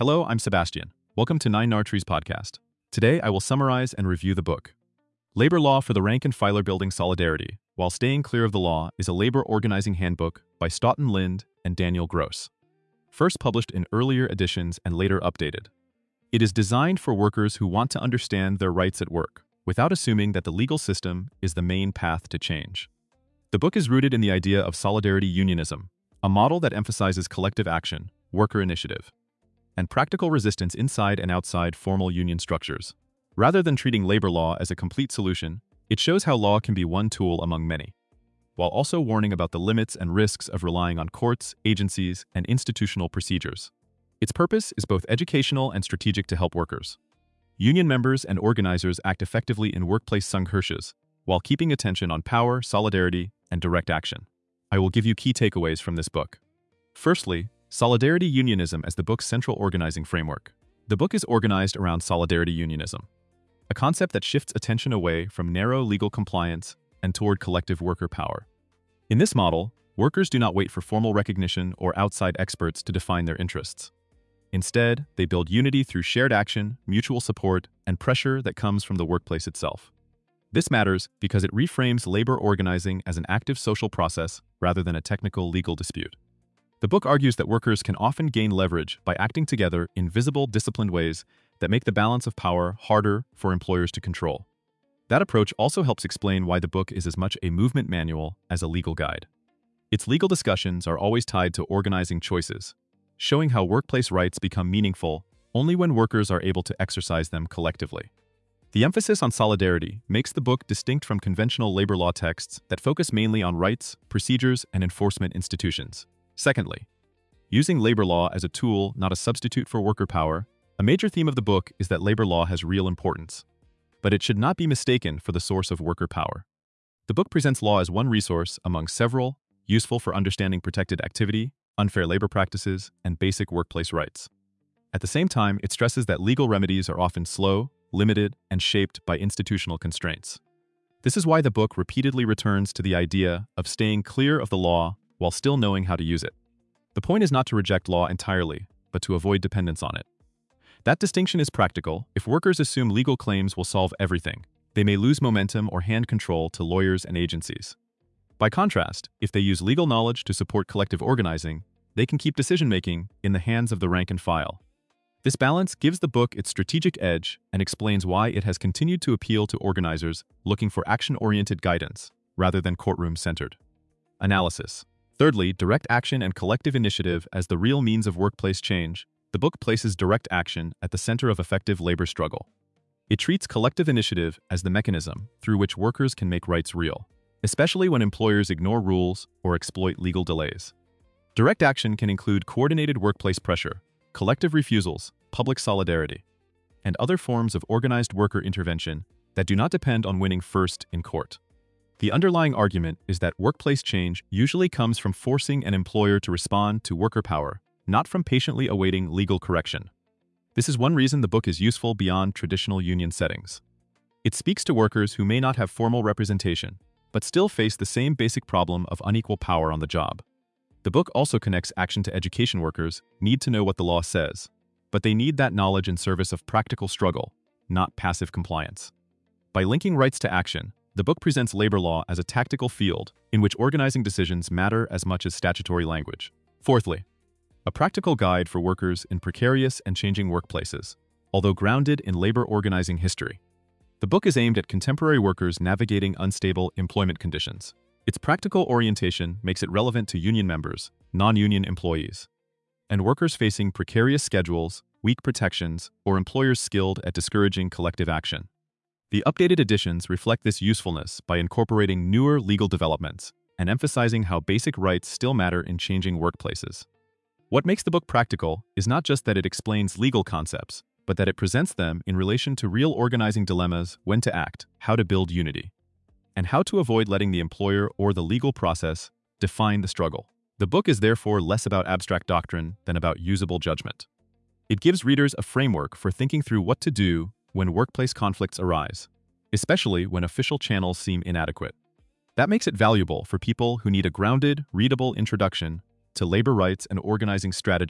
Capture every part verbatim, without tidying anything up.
Hello, I'm Sebastian. Welcome to Nine Nartrees podcast. Today, I will summarize and review the book. Labor Law for the Rank and Filer Building Solidarity, While Staying Clear of the Law is a labor organizing handbook by Stoughton Lynd and Daniel Gross. First published in earlier editions and later updated. It is designed for workers who want to understand their rights at work, without assuming that the legal system is the main path to change. The book is rooted in the idea of solidarity unionism, a model that emphasizes collective action, worker initiative, and practical resistance inside and outside formal union structures. Rather than treating labor law as a complete solution, it shows how law can be one tool among many, while also warning about the limits and risks of relying on courts, agencies, and institutional procedures. Its purpose is both educational and strategic to help workers. Union members and organizers act effectively in workplace sangharsas, while keeping attention on power, solidarity, and direct action. I will give you key takeaways from this book. Firstly, Solidarity Unionism as the book's central organizing framework. The book is organized around solidarity unionism, a concept that shifts attention away from narrow legal compliance and toward collective worker power. In this model, workers do not wait for formal recognition or outside experts to define their interests. Instead, they build unity through shared action, mutual support, and pressure that comes from the workplace itself. This matters because it reframes labor organizing as an active social process rather than a technical legal dispute. The book argues that workers can often gain leverage by acting together in visible, disciplined ways that make the balance of power harder for employers to control. That approach also helps explain why the book is as much a movement manual as a legal guide. Its legal discussions are always tied to organizing choices, showing how workplace rights become meaningful only when workers are able to exercise them collectively. The emphasis on solidarity makes the book distinct from conventional labor law texts that focus mainly on rights, procedures, and enforcement institutions. Secondly, using labor law as a tool, not a substitute for worker power. A major theme of the book is that labor law has real importance, but it should not be mistaken for the source of worker power. The book presents law as one resource among several, useful for understanding protected activity, unfair labor practices, and basic workplace rights. At the same time, it stresses that legal remedies are often slow, limited, and shaped by institutional constraints. This is why the book repeatedly returns to the idea of staying clear of the law while still knowing how to use it. The point is not to reject law entirely, but to avoid dependence on it. That distinction is practical. If workers assume legal claims will solve everything, they may lose momentum or hand control to lawyers and agencies. By contrast, if they use legal knowledge to support collective organizing, they can keep decision-making in the hands of the rank and file. This balance gives the book its strategic edge and explains why it has continued to appeal to organizers looking for action-oriented guidance rather than courtroom-centered analysis. Thirdly, direct action and collective initiative as the real means of workplace change. The book places direct action at the center of effective labor struggle. It treats collective initiative as the mechanism through which workers can make rights real, especially when employers ignore rules or exploit legal delays. Direct action can include coordinated workplace pressure, collective refusals, public solidarity, and other forms of organized worker intervention that do not depend on winning first in court. The underlying argument is that workplace change usually comes from forcing an employer to respond to worker power, not from patiently awaiting legal correction. This is one reason the book is useful beyond traditional union settings. It speaks to workers who may not have formal representation, but still face the same basic problem of unequal power on the job. The book also connects action to education. Workers need to know what the law says, but they need that knowledge in service of practical struggle, not passive compliance. By linking rights to action, the book presents labor law as a tactical field in which organizing decisions matter as much as statutory language. Fourthly, a practical guide for workers in precarious and changing workplaces, although grounded in labor organizing history. The book is aimed at contemporary workers navigating unstable employment conditions. Its practical orientation makes it relevant to union members, non-union employees, and workers facing precarious schedules, weak protections, or employers skilled at discouraging collective action. The updated editions reflect this usefulness by incorporating newer legal developments and emphasizing how basic rights still matter in changing workplaces. What makes the book practical is not just that it explains legal concepts, but that it presents them in relation to real organizing dilemmas: when to act, how to build unity, and how to avoid letting the employer or the legal process define the struggle. The book is therefore less about abstract doctrine than about usable judgment. It gives readers a framework for thinking through what to do when workplace conflicts arise, especially when official channels seem inadequate. That makes it valuable for people who need a grounded, readable introduction to labor rights and organizing strategy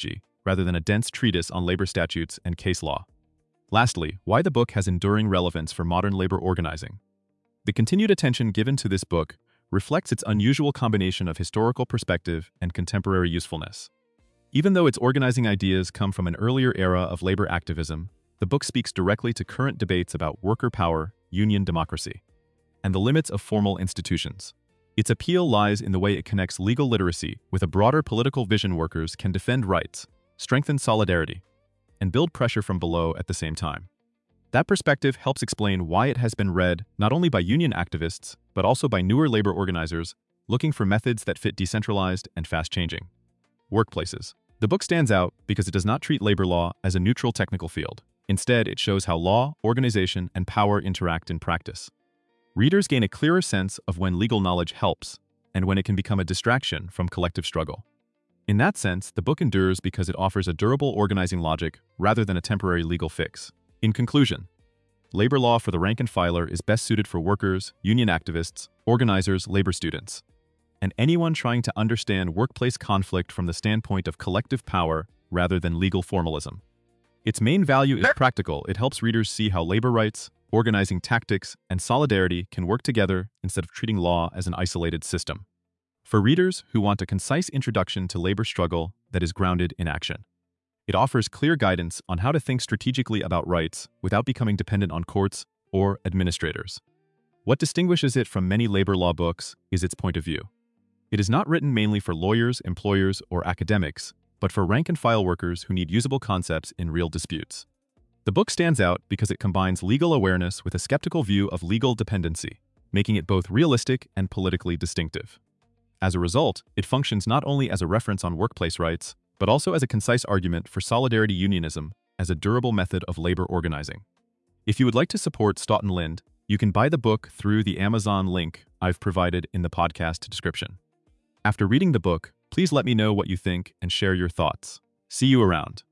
rather than a dense treatise on labor statutes and case law. Lastly, why the book has enduring relevance for modern labor organizing. The continued attention given to this book reflects its unusual combination of historical perspective and contemporary usefulness. Even though its organizing ideas come from an earlier era of labor activism, the book speaks directly to current debates about worker power, union democracy, and the limits of formal institutions. Its appeal lies in the way it connects legal literacy with a broader political vision. Workers can defend rights, strengthen solidarity, and build pressure from below at the same time. That perspective helps explain why it has been read not only by union activists, but also by newer labor organizers looking for methods that fit decentralized and fast-changing workplaces. The book stands out because it does not treat labor law as a neutral technical field. Instead, it shows how law, organization, and power interact in practice. Readers gain a clearer sense of when legal knowledge helps and when it can become a distraction from collective struggle. In that sense, the book endures because it offers a durable organizing logic rather than a temporary legal fix. In conclusion, Labor Law for the Rank and Filer is best suited for workers, union activists, organizers, labor students, and anyone trying to understand workplace conflict from the standpoint of collective power rather than legal formalism. Its main value is practical. It helps readers see how labor rights, organizing tactics, and solidarity can work together instead of treating law as an isolated system. For readers who want a concise introduction to labor struggle that is grounded in action, it offers clear guidance on how to think strategically about rights without becoming dependent on courts or administrators. What distinguishes it from many labor law books is its point of view. It is not written mainly for lawyers, employers, or academics, but for rank-and-file workers who need usable concepts in real disputes. The book stands out because it combines legal awareness with a skeptical view of legal dependency, making it both realistic and politically distinctive. As a result, it functions not only as a reference on workplace rights, but also as a concise argument for solidarity unionism as a durable method of labor organizing. If you would like to support Stoughton Lynd, you can buy the book through the Amazon link I've provided in the podcast description. After reading the book, please let me know what you think and share your thoughts. See you around.